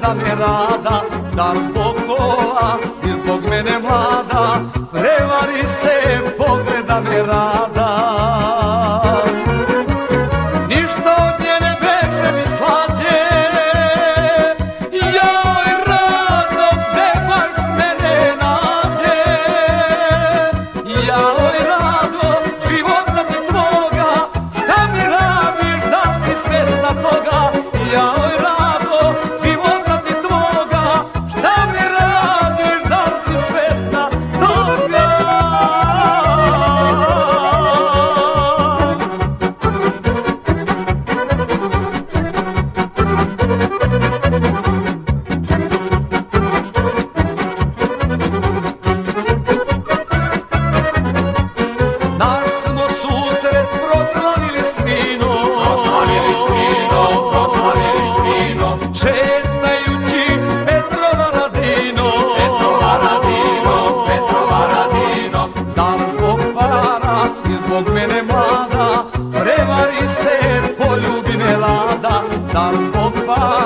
pogleda me rada, dar zbog kola i zbog mene mlada, prevari se, pogleda me rada. Ništa od nje ne beše mi slađe, joj rado, gde baš mene nađe, joj rado, života ti tvoga, šta mi radiš, da si svesna toga, joj rado, života ti tvoga, šta mi radiš, da si svesna toga. Naš smo susret proslavili svino, šetajući Petrova Radino, dar zbog para i zbog mene mlada, prevari se, poljubi me lada, dar zbog para